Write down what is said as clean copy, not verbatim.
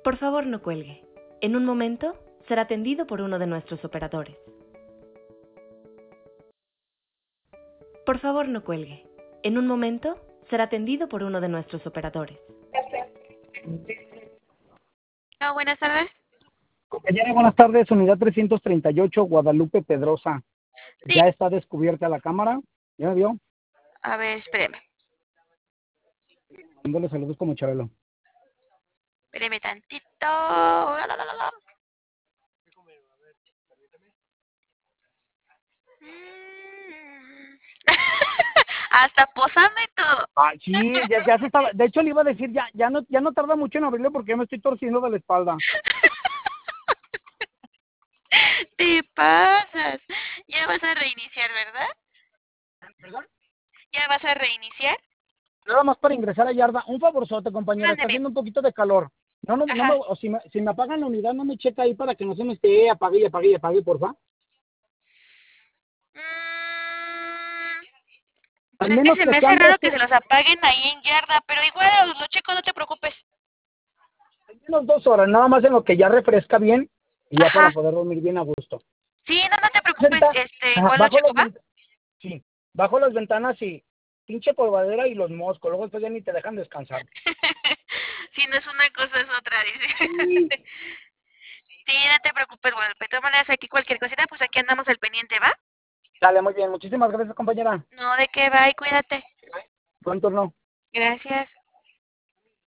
Por favor, no cuelgue. En un momento será atendido por uno de nuestros operadores. Por favor, no cuelgue. En un momento será atendido por uno de nuestros operadores. Buenas tardes. Compañera, buenas tardes. Unidad 338, Guadalupe Pedrosa. Sí. ¿Ya está descubierta la cámara? ¿Ya me vio? A ver, espéreme. Dándole saludos como Chabelo. Espéreme tantito. La, la, la, la, la. Hasta posando y todo. Ah, sí, ya se estaba. De hecho, le iba a decir, ya no tarda mucho en abrirlo porque yo me estoy torciendo de la espalda. Te pasas. Ya vas a reiniciar, ¿verdad? ¿Verdad? ¿Ya vas a reiniciar? Nada más para ingresar a Yarda. Un favorzote, compañera. Está Mándeme. haciendo un poquito de calor. No Ajá. me, o si me apagan la unidad, no me checa ahí para que no se me esté apague, porfa. Pues Al es que menos se que me hace sean raro 12, que se los apaguen ahí en yarda, pero igual lo checo, no te preocupes. al menos 2 horas, nada más en lo que ya refresca bien y ya para Ajá. poder dormir bien a gusto. Sí, no te preocupes, Ajá, igual lo checo, ¿va? Sí, bajo las ventanas y pinche polvadera y los moscos, luego después ya ni te dejan descansar. Si no es una cosa, es otra, dice. Sí. Sí, no te preocupes, Guadalupe. De todas maneras, aquí cualquier cosita, pues aquí andamos al pendiente, ¿va? Dale, muy bien, muchísimas gracias, compañera. No, de qué va y cuídate. Buen turno. Gracias.